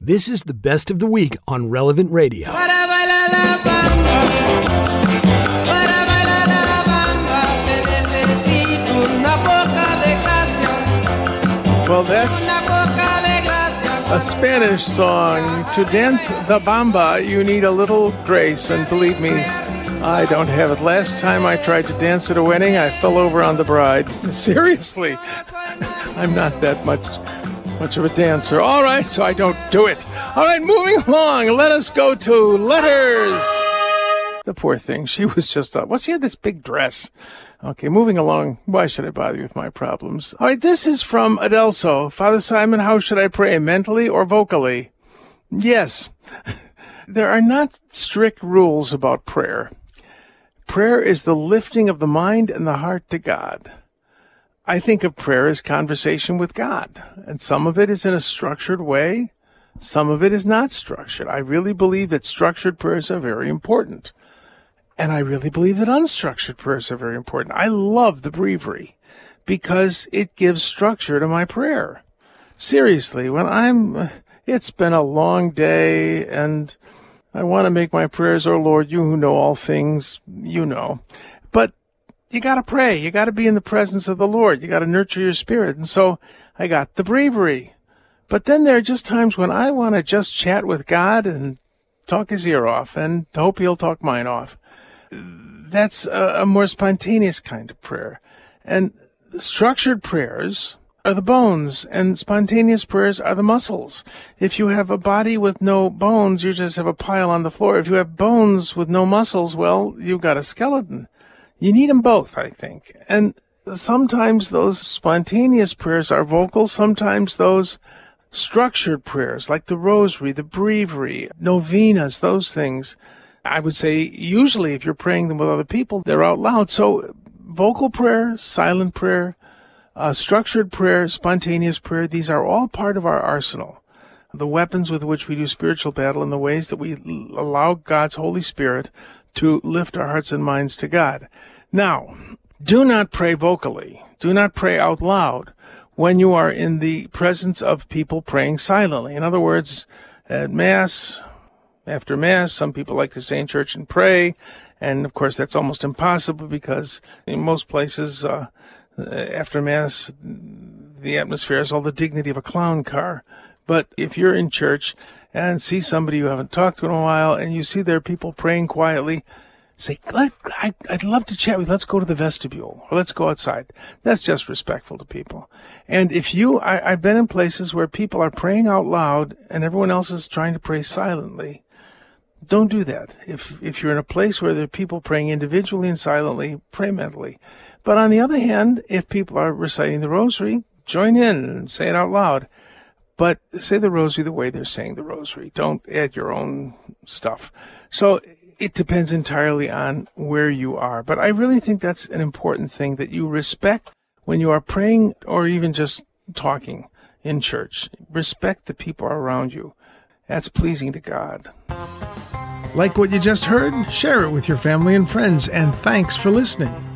This is the best of the week on Relevant Radio. Well, that's a Spanish song. To dance the bamba, you need a little grace, and believe me, I don't have it. Last time I tried to dance at a wedding, I fell over on the bride. Seriously, I'm not that much of a dancer. All right, so I don't do it. All right, moving along. Let us go to letters. The poor thing, she was just up. Well, she had this big dress. Okay, moving along. Why should I bother you with my problems? All right, this is from Adelso. Father Simon, how should I pray, mentally or vocally? Yes, there are not strict rules about prayer. Prayer is the lifting of the mind and the heart to God. I think of prayer as conversation with God, and some of it is in a structured way. Some of it is not structured. I really believe that structured prayers are very important. And I really believe that unstructured prayers are very important. I love the breviary because it gives structure to my prayer. Seriously, it's been a long day and I want to make my prayers, oh Lord, you who know all things, you know. But you got to pray. You got to be in the presence of the Lord. You got to nurture your spirit. And so I got the breviary. But then there are just times when I want to just chat with God and talk his ear off and hope he'll talk mine off. That's a more spontaneous kind of prayer. And structured prayers are the bones, and spontaneous prayers are the muscles. If you have a body with no bones, you just have a pile on the floor. If you have bones with no muscles, well, you've got a skeleton. You need them both, I think. And sometimes those spontaneous prayers are vocal, sometimes those structured prayers, like the rosary, the breviary, novenas, those things, I would say usually if you're praying them with other people, they're out loud. So vocal prayer, silent prayer, structured prayer, spontaneous prayer, these are all part of our arsenal. The weapons with which we do spiritual battle and the ways that we allow God's Holy Spirit to lift our hearts and minds to God. Now, do not pray vocally. Do not pray out loud when you are in the presence of people praying silently. In other words, at Mass, after Mass, some people like to stay in church and pray, and of course that's almost impossible because in most places after Mass the atmosphere has all the dignity of a clown car. But if you're in church and see somebody you haven't talked to in a while and you see there are people praying quietly, say, I'd love to chat with you. Let's go to the vestibule or let's go outside. That's just respectful to people. And if I've been in places where people are praying out loud and everyone else is trying to pray silently. Don't do that. If you're in a place where there are people praying individually and silently, pray mentally. But on the other hand, if people are reciting the rosary, join in and say it out loud. But say the rosary the way they're saying the rosary. Don't add your own stuff. So it depends entirely on where you are. But I really think that's an important thing, that you respect when you are praying or even just talking in church. Respect the people around you. That's pleasing to God. Like what you just heard? Share it with your family and friends, and thanks for listening.